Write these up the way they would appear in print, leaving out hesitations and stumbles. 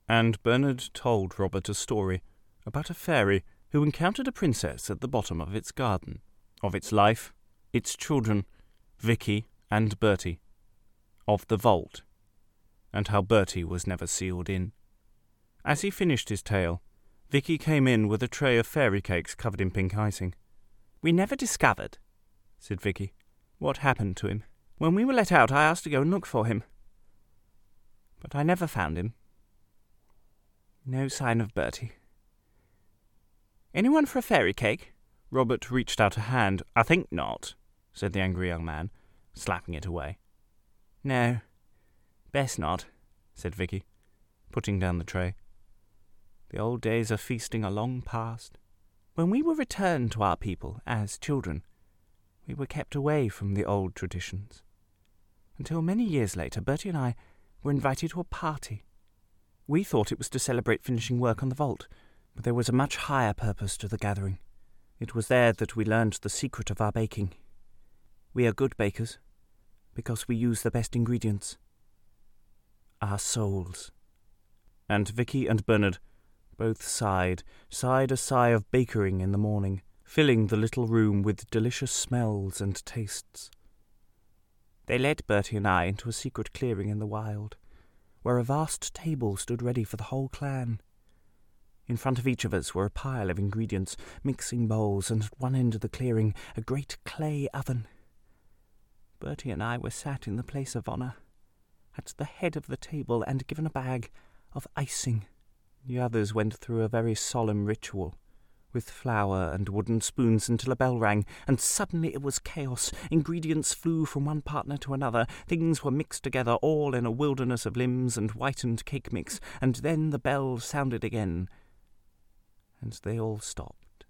And Bernard told Robert a story about a fairy who encountered a princess at the bottom of its garden, of its life, its children, Vicky and Bertie, of the vault, and how Bertie was never sealed in. As he finished his tale, Vicky came in with a tray of fairy cakes covered in pink icing. "We never discovered," said Vicky, "what happened to him. When we were let out, I asked to go and look for him. But I never found him. No sign of Bertie. Anyone for a fairy cake?" Robert reached out a hand. "I think not," said the angry young man, slapping it away. "No, best not," said Vicky, putting down the tray. "The old days of feasting are long past. When we were returned to our people as children, we were kept away from the old traditions, until many years later Bertie and I were invited to a party. We thought it was to celebrate finishing work on the vault, but there was a much higher purpose to the gathering. It was there that we learned the secret of our baking. We are good bakers, because we use the best ingredients. Our souls." And Vicky and Bernard both sighed a sigh of bakering in the morning, filling the little room with delicious smells and tastes. They led Bertie and I into a secret clearing in the wild, where a vast table stood ready for the whole clan. In front of each of us were a pile of ingredients, mixing bowls, and at one end of the clearing a great clay oven. Bertie and I were sat in the place of honour, at the head of the table, and given a bag of icing. The others went through a very solemn ritual, with flour and wooden spoons until a bell rang, and suddenly it was chaos. Ingredients flew from one partner to another, things were mixed together, all in a wilderness of limbs and whitened cake mix, and then the bell sounded again, and they all stopped.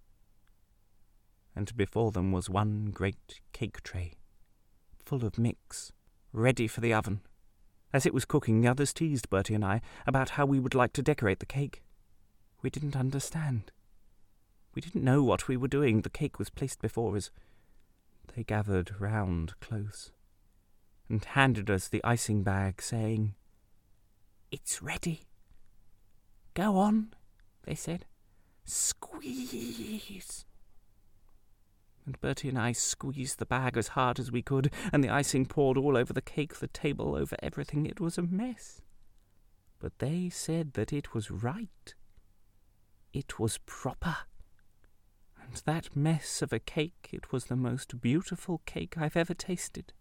And before them was one great cake tray, full of mix, ready for the oven. As it was cooking, the others teased Bertie and I about how we would like to decorate the cake. We didn't understand. We didn't know what we were doing. The cake was placed before us. They gathered round close and handed us the icing bag, saying, "It's ready. Go on," they said. "Squeeze." And Bertie and I squeezed the bag as hard as we could, and the icing poured all over the cake, the table, over everything. It was a mess. But they said that it was right. It was proper. And that mess of a cake, it was the most beautiful cake I've ever tasted.